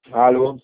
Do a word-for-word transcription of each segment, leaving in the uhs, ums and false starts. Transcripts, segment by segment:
Alô?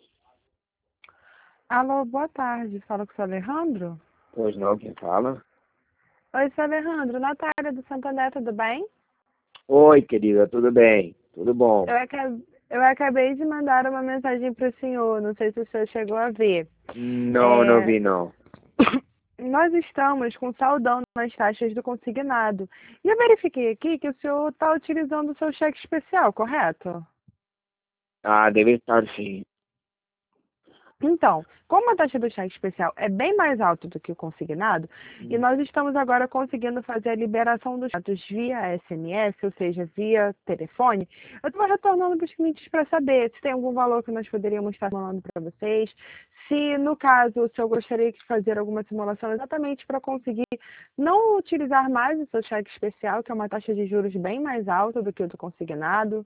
Alô, boa tarde. Fala com o seu Alejandro? Pois não, quem fala? Oi, seu Alejandro. Natália do Santander, tudo bem? Oi, querida, tudo bem? Tudo bom? Eu acabei, eu acabei de mandar uma mensagem para o senhor. Não sei se o senhor chegou a ver. Não, não É, vi não. nós estamos com saldão nas taxas do consignado. E eu verifiquei aqui que o senhor está utilizando o seu cheque especial, correto? Ah, deve estar sim. Então, como a taxa do cheque especial é bem mais alta do que o consignado, e nós estamos agora conseguindo fazer a liberação dos dados via S M S, ou seja, via telefone, eu estou retornando para os clientes para saber se tem algum valor que nós poderíamos estar falando para vocês, se no caso o senhor gostaria de fazer alguma simulação exatamente para conseguir não utilizar mais o seu cheque especial, que é uma taxa de juros bem mais alta do que o do consignado.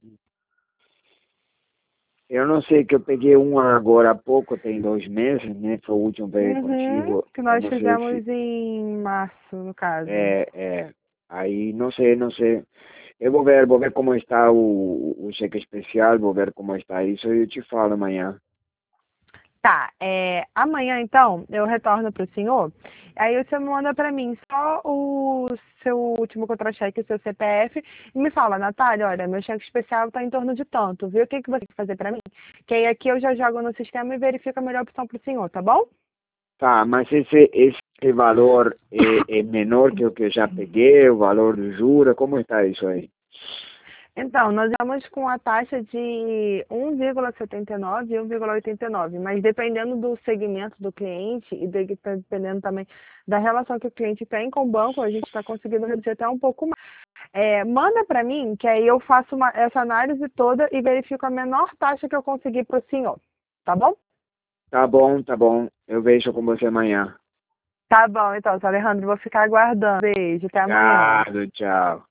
Eu não sei que eu peguei um agora há pouco, tem dois meses, né? Foi o último veio Uhum, contigo. que Eu nós não sei se... fizemos em março, no caso. É, é. Aí, não sei, não sei. Eu vou ver, vou ver como está o, o cheque especial, vou ver como está isso e eu te falo amanhã. Tá, é, amanhã então eu retorno para o senhor, aí o senhor manda para mim só o seu último contra-cheque, o seu C P F, e me fala, Natália, olha, meu cheque especial está em torno de tanto, viu? O que, que você tem que fazer para mim? Que aí aqui eu já jogo no sistema e verifico a melhor opção para o senhor, tá bom? Tá, mas esse, esse valor é, é menor que o que eu já peguei, o valor do juro, como está isso aí? Então, nós estamos com a taxa de um vírgula setenta e nove e um vírgula oitenta e nove, mas dependendo do segmento do cliente e de- dependendo também da relação que o cliente tem com o banco, a gente está conseguindo reduzir até um pouco mais. É, manda para mim, que aí eu faço uma- essa análise toda e verifico a menor taxa que eu conseguir para o senhor. Tá bom? Tá bom, tá bom. Eu vejo com você amanhã. Tá bom, então, seu Alejandro, vou ficar aguardando. Beijo, até amanhã. Obrigado, tchau.